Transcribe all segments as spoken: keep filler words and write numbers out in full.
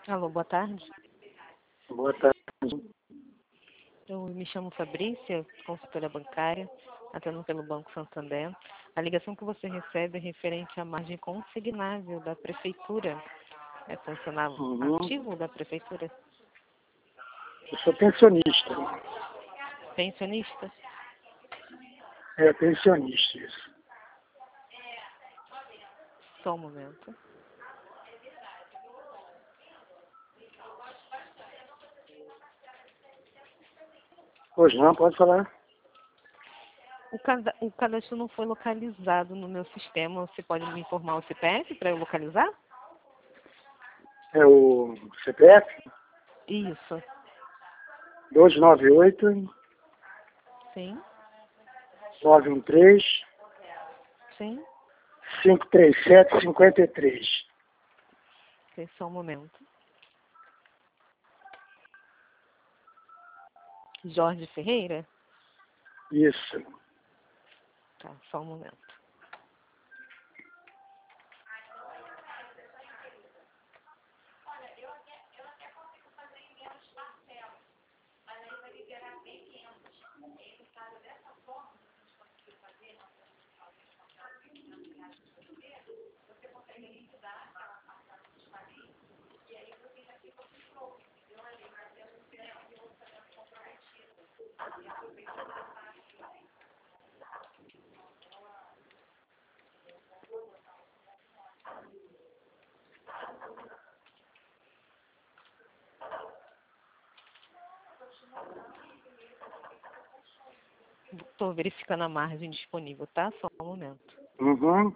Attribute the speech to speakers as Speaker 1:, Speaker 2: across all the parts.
Speaker 1: Alô, boa tarde.
Speaker 2: Boa tarde.
Speaker 1: Eu me chamo Fabrícia, consultora bancária, atuando pelo Banco Santander. A ligação que você recebe é referente à margem consignável da Prefeitura. É funcionário
Speaker 2: Uhum.
Speaker 1: ativo da Prefeitura?
Speaker 2: Eu sou pensionista.
Speaker 1: Pensionista?
Speaker 2: É, pensionista, isso.
Speaker 1: Só um momento.
Speaker 2: Hoje não, pode falar.
Speaker 1: O, cada, o cadastro não foi localizado no meu sistema. Você pode me informar o C P F para eu localizar?
Speaker 2: É o C P F
Speaker 1: Isso.
Speaker 2: dois nove oito,
Speaker 1: Sim,
Speaker 2: nove um três,
Speaker 1: sim.
Speaker 2: cinco três sete, cinco três.
Speaker 1: Ok, só um momento. Jorge Ferreira?
Speaker 2: Isso.
Speaker 1: Tá, só um momento. Estou verificando a margem disponível, tá? Só um momento.
Speaker 2: Uhum.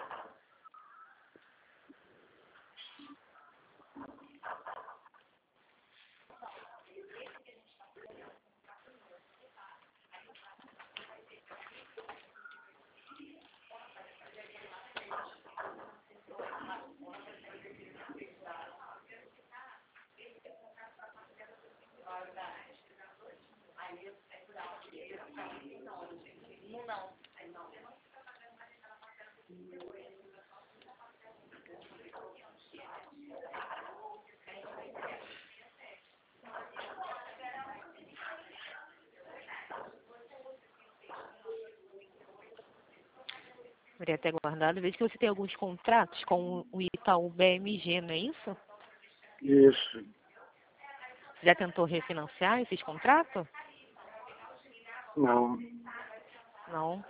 Speaker 1: Poderia ter aguardado. Vejo que você tem alguns contratos com o Itaú B M G, não é isso?
Speaker 2: Isso.
Speaker 1: Já tentou refinanciar esses contratos?
Speaker 2: Não.
Speaker 1: Não.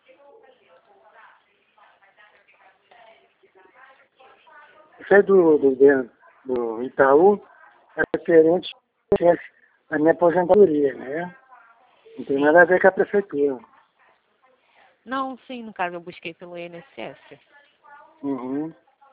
Speaker 2: Isso aí do, do, do Itaú é referente à minha aposentadoria, né? Não tem nada a ver com a prefeitura.
Speaker 1: Não, sim, no caso eu busquei pelo I N S S.
Speaker 2: Uhum.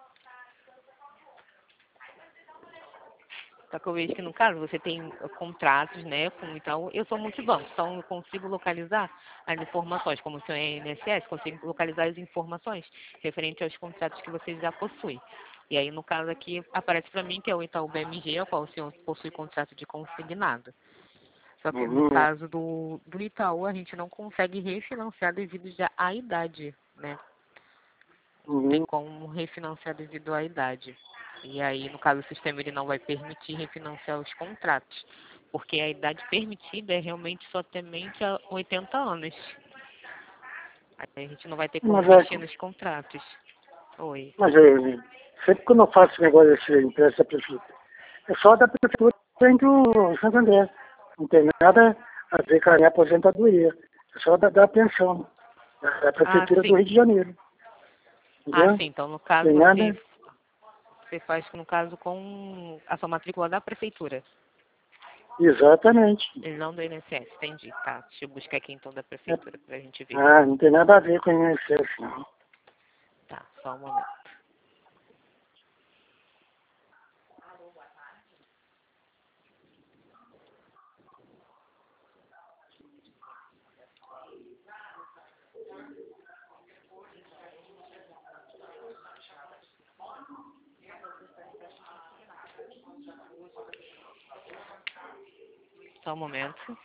Speaker 1: Só que eu vejo que no caso você tem uh, contratos, né, com o Itaú. Eu sou multibanco, então eu consigo localizar as informações, como o seu I N S S, consigo localizar as informações referente aos contratos que você já possui. E aí, no caso aqui, aparece para mim que é o Itaú B M G, ao qual o senhor possui contrato de consignado. Só que no
Speaker 2: Uhum.
Speaker 1: caso do, do Itaú, a gente não consegue refinanciar devido já à idade, né? Não tem
Speaker 2: Uhum.
Speaker 1: como refinanciar devido à idade. E aí, no caso, o sistema ele não vai permitir refinanciar os contratos, porque a idade permitida é realmente só temente a oitenta anos. Aí a gente não vai ter como
Speaker 2: Mas é,
Speaker 1: mexer nos contratos. Oi.
Speaker 2: mas eu, sempre que eu não faço negócio desse impresso da prefeitura, é só da prefeitura entre o Santander. Não tem nada a ver com a minha aposentadoria. É só da, da pensão. Da
Speaker 1: Ah,
Speaker 2: prefeitura do
Speaker 1: sim.
Speaker 2: Rio de Janeiro.
Speaker 1: Ah,
Speaker 2: Entendeu?
Speaker 1: sim. Então, no caso,
Speaker 2: Tem
Speaker 1: você,
Speaker 2: nada.
Speaker 1: você faz, no caso, com a sua matrícula da prefeitura.
Speaker 2: Exatamente.
Speaker 1: E não do I N S S, entendi. Tá, deixa eu buscar aqui então da
Speaker 2: É,
Speaker 1: prefeitura pra gente ver.
Speaker 2: ah, não tem nada a ver com o I N S S, não.
Speaker 1: Tá, só um momento. Só um momento.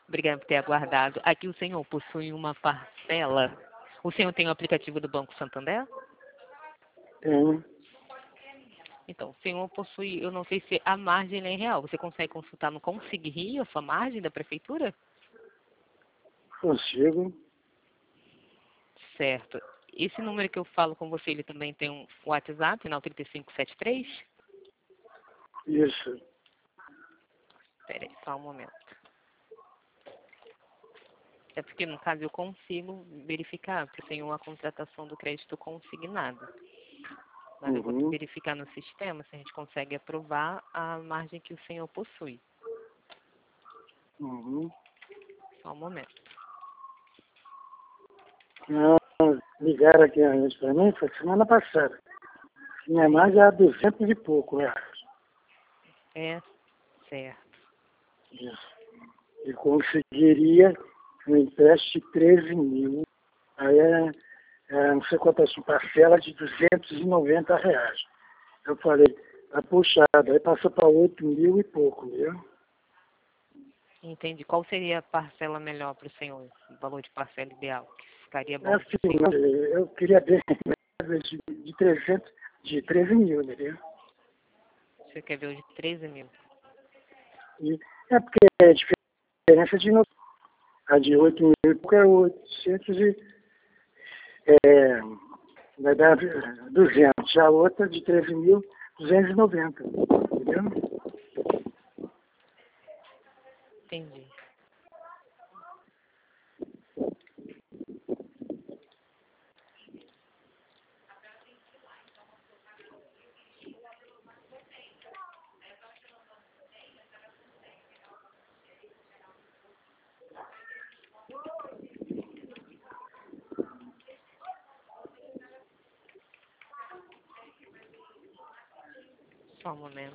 Speaker 1: Obrigada por ter aguardado. Aqui o senhor possui uma parcela. O senhor tem o aplicativo do Banco Santander?
Speaker 2: Tenho.
Speaker 1: Então, o senhor possui, eu não sei se a margem é real. Você consegue consultar no Consigue Rio a sua margem da prefeitura?
Speaker 2: Consigo.
Speaker 1: Certo. Esse número que eu falo com você, ele também tem um WhatsApp, final trinta e cinco setenta e três?
Speaker 2: Isso.
Speaker 1: Espera aí, só um momento. É porque, no caso, eu consigo verificar, porque eu tenho a contratação do crédito consignado. Mas eu vou
Speaker 2: Uhum.
Speaker 1: verificar no sistema se a gente consegue aprovar a margem que o senhor possui.
Speaker 2: Uhum.
Speaker 1: Só um momento.
Speaker 2: Não, ligaram aqui antes para mim, foi semana passada. Minha margem é duzentos e pouco reais.
Speaker 1: É, certo.
Speaker 2: Isso. E conseguiria um empréstimo de treze mil. Aí é, é não sei quantas parcelas de duzentos e noventa reais. Eu falei, tá puxado. Aí passou para oito mil e pouco, viu?
Speaker 1: Entendi. Qual seria a parcela melhor para o senhor? O valor de parcela ideal? Que ficaria
Speaker 2: É
Speaker 1: bom
Speaker 2: assim,
Speaker 1: para o senhor?
Speaker 2: eu queria ver de, de trezentos, de treze mil, entendeu?
Speaker 1: Você quer ver o de treze mil?
Speaker 2: E é porque é diferença de novo. A de oito mil e pouco é oitocentos e é, vai dar duzentos. A outra de treze mil, duzentos e noventa. Entendeu?
Speaker 1: Entendi. Só um momento.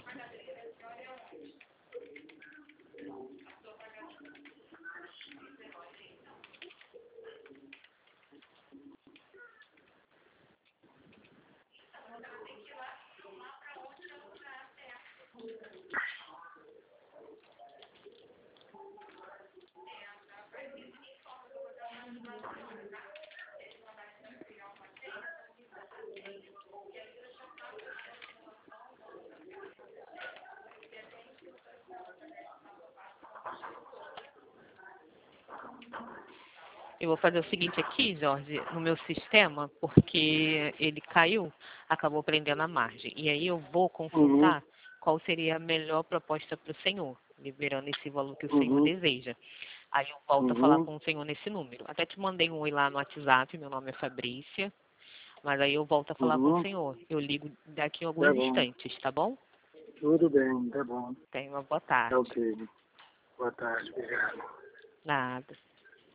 Speaker 1: Eu vou fazer o seguinte aqui, Jorge, no meu sistema, porque ele caiu, acabou prendendo a margem. E aí eu vou
Speaker 2: Uhum,
Speaker 1: consultar qual seria a melhor proposta para o senhor, liberando esse valor que o senhor
Speaker 2: uhum,
Speaker 1: deseja. Aí eu volto a falar
Speaker 2: uhum,
Speaker 1: com o senhor nesse número. Até te mandei um oi lá no WhatsApp, meu nome é Fabrícia, mas aí eu volto a falar com o
Speaker 2: uhum.
Speaker 1: senhor. Eu ligo daqui a
Speaker 2: Tá
Speaker 1: alguns
Speaker 2: bom.
Speaker 1: instantes, tá bom?
Speaker 2: Tudo bem, tá bom.
Speaker 1: Tenha uma boa
Speaker 2: Tá
Speaker 1: tarde.
Speaker 2: ok. Boa tarde, obrigado.
Speaker 1: Nada.